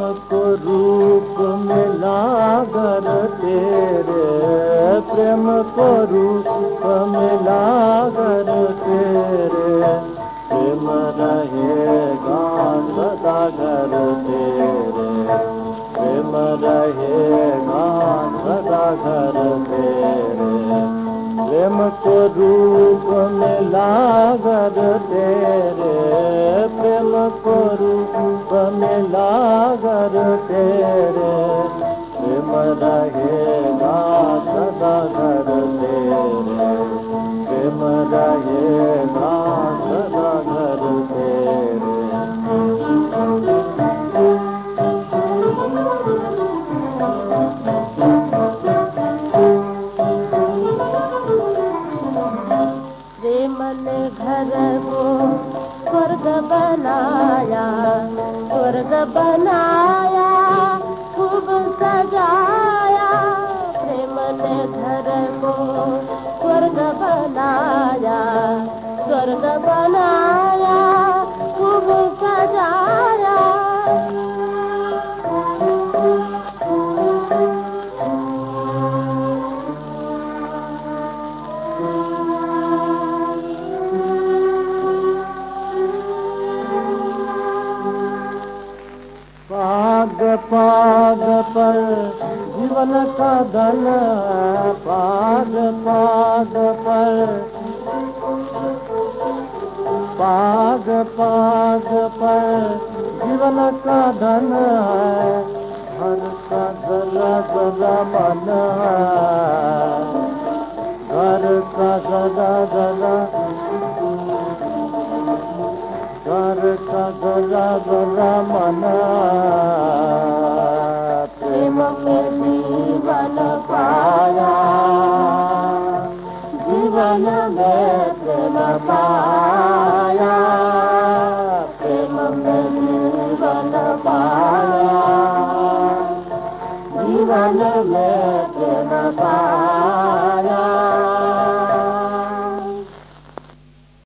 को रूप मिला गर तेरे, प्रेम को रूप मिला गर तेरे, प्रेम रहेगा सदा घर तेरे, प्रेम रहेगा सदा घर तेरे, प्रेम को रूप मिला गर तेरे, प्रेम को रूप मिला गर तेरे, प्रेम रहेगा सदा घर तेरे, प्रेम रहेगा सदा घर तेरे। प्रेम ने घर को स्वर्ग बनाया, स्वर्ग बनाया, खूब सजाया। प्रेम ने घर को स्वर्ग बनाया, स्वर्ग बनाया, खूब सजाया। पाग पाग पर जीवन का धन है, पाग पाग पर, पाग पाग पर जीवन का धन है, घर का जरा जरा मन है, घर का जरा जरा, घर का जरा जरा मन, प्रेम में जीवन पाया, जीवन में प्रेम पाया, प्रेम में जीवन पाया।